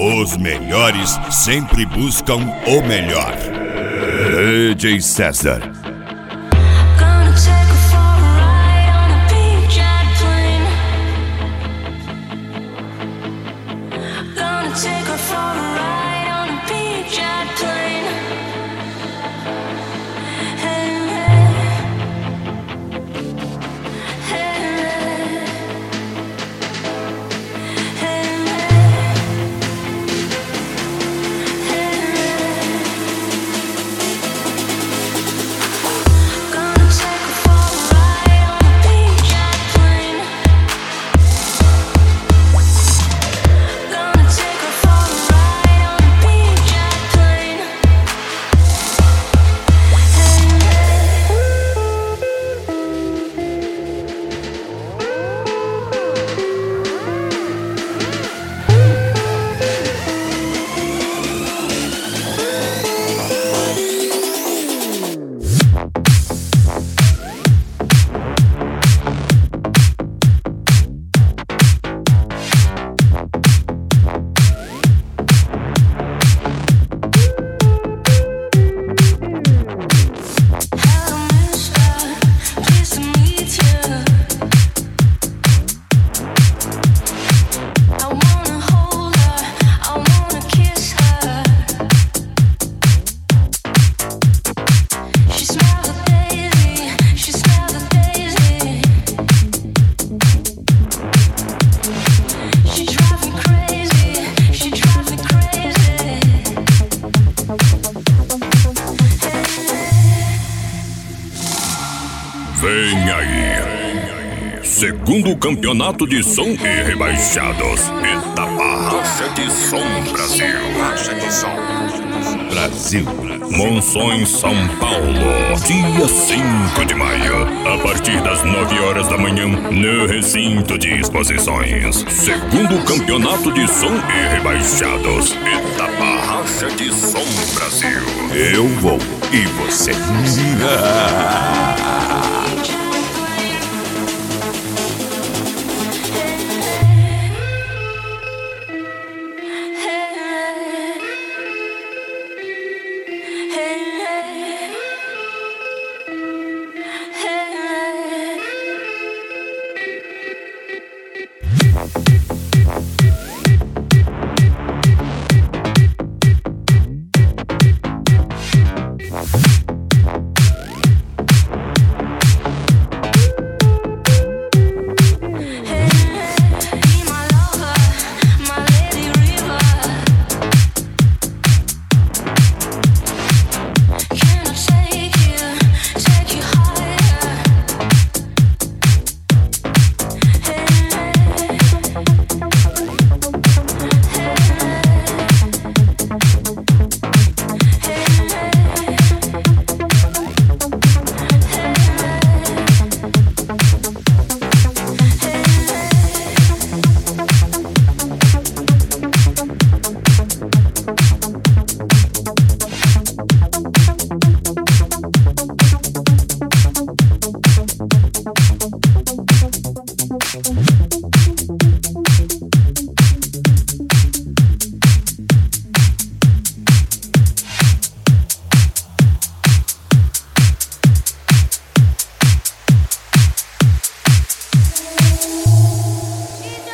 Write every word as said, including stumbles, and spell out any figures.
Os melhores sempre buscam o melhor. D J César. Vem aí, segundo campeonato de som e rebaixados, Itapá Racha de Som Brasil. Racha de Som Brasil. Monções, São Paulo, dia cinco de maio, a partir das nove horas da manhã, no recinto de exposições. Segundo campeonato de som e rebaixados, Itapá Racha de Som Brasil. Eu vou e você.